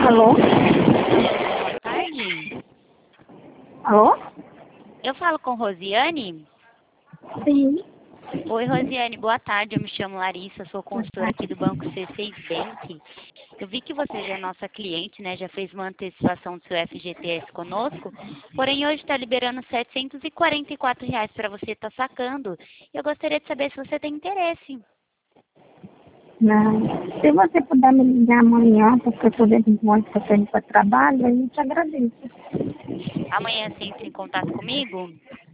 Alô? Boa tarde. Alô? Eu falo com Rosiane? Sim. Oi, Rosiane, boa tarde. Eu me chamo Larissa, sou consultora aqui do Banco C6 Bank. Eu vi que você já é nossa cliente, né? Já fez uma antecipação do seu FGTS conosco. Porém, hoje está liberando R$ 744 para você estar sacando. Eu gostaria de saber se você tem interesse. Não. Se você puder me ligar amanhã, porque eu estou dentro do ônibus, estou indo para trabalho, eu te agradeço. Amanhã você entra em contato comigo?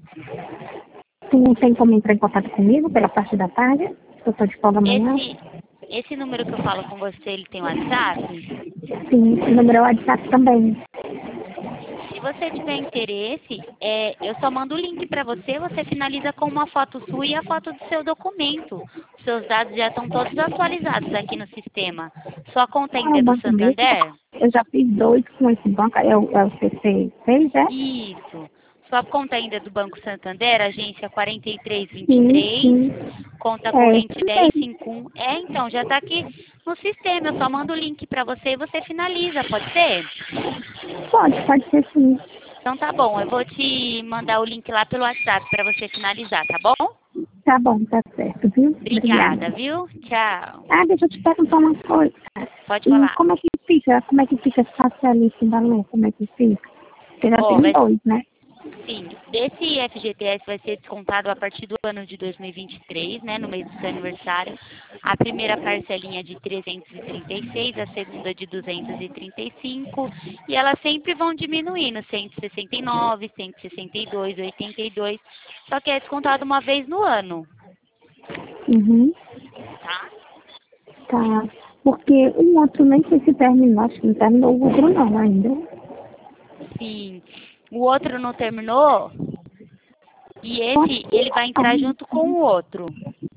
Tu não tem como entrar em contato comigo pela parte da tarde? Eu estou de folga amanhã. Esse número que eu falo com você, ele tem WhatsApp? Sim, o número é o WhatsApp também. Se você tiver interesse, eu só mando o link para você, você finaliza com uma foto sua e a foto do seu documento. Os seus dados já estão todos atualizados aqui no sistema. Sua conta Ah, ainda o é do banco mesmo. Santander? Eu já fiz 2 com esse banco, é o CC6, é? Isso. Sua conta ainda é do Banco Santander, agência Sim, 4323, sim. conta É, corrente também. 1051. Então, já está aqui no sistema. Eu só mando o link para você e você finaliza, pode ser? Pode ser sim. Então tá bom, eu vou te mandar o link lá pelo WhatsApp para você finalizar, tá bom? Tá bom, tá certo, viu? Obrigada, Obrigada. viu? Tchau. Ah, deixa eu te perguntar uma coisa. Pode E falar. como é que fica facialista da lei? Como é que fica? Porque já Ó, tem 2, né? sim, desse FGTS vai ser descontado a partir do ano de 2023, né, no mês do seu aniversário. A primeira parcelinha de 336, a segunda de 235, e elas sempre vão diminuindo, 169, 162, 82, só que é descontado uma vez no ano, Uhum. tá? Tá. Porque o outro nem sei se terminou, acho que não terminou o outro não ainda. Sim, o outro não terminou, e Acho esse, que ele vai entrar junto com o outro.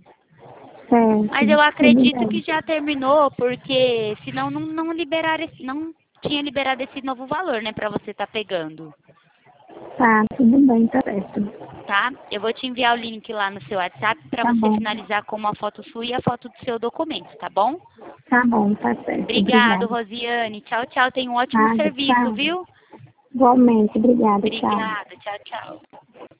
Mas eu certo, tudo acredito bem. que já terminou, porque senão não liberaram não tinha liberado esse novo valor, né, para você estar pegando, Tá, tudo bem, tá certo. tá? Eu vou te enviar o link lá no seu WhatsApp para Tá você bom. finalizar com uma foto sua e a foto do seu documento, tá bom? Tá bom, tá certo. Obrigado, Obrigada. Rosiane. Tchau, tchau. Tenha um ótimo Nada, serviço, tchau. viu? Igualmente, obrigada, tchau. Obrigada. Tchau, tchau.